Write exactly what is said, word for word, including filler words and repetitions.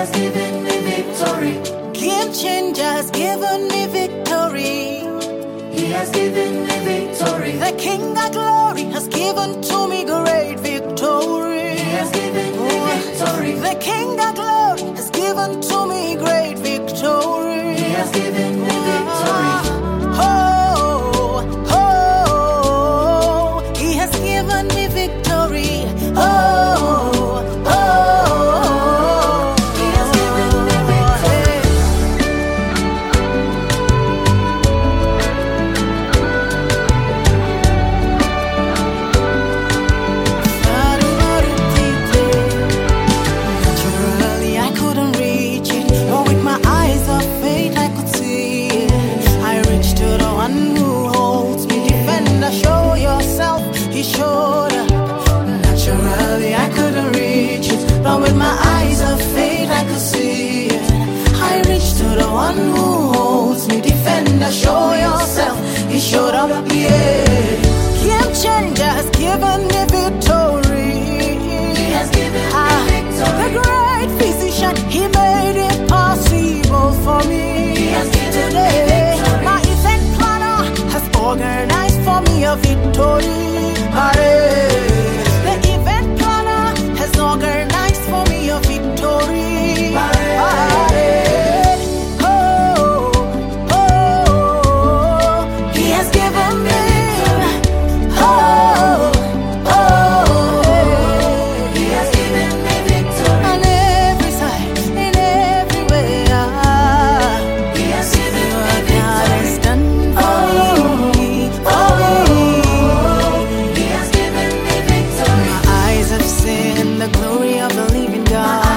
has given me victory. Game changer has given me victory. He has given me victory. The King of Glory has given to me great victory. He has given me victory. The King of Glory has given to me great victory. He has given me victory. Oh, oh, He has given me victory. Oh, oh, He has given me victory. Naturally, I couldn't reach it, but with my eyes of faith, I could see it. I reached to the one who holds me. Defender, show yourself. He showed up. Naturally, I couldn't reach it, but with my eyes of faith, I could see it. I reached to the one who holds me. Defender, show yourself. He showed up, yeah. Game changer has given me victory. He has given me Ah, the victory. great physician, he made it possible for me. He has given me Today, victory. my event planner has organized for me a victory. Aye. The event planner has organized for me a victory. Aye. Aye. Oh, oh, He has given me. Oh, oh, He has given me victory. on every side, in every way. Ah, He has given me what God victory. has done for me, for me. He has given me victory. My eyes have seen the glory of the living God.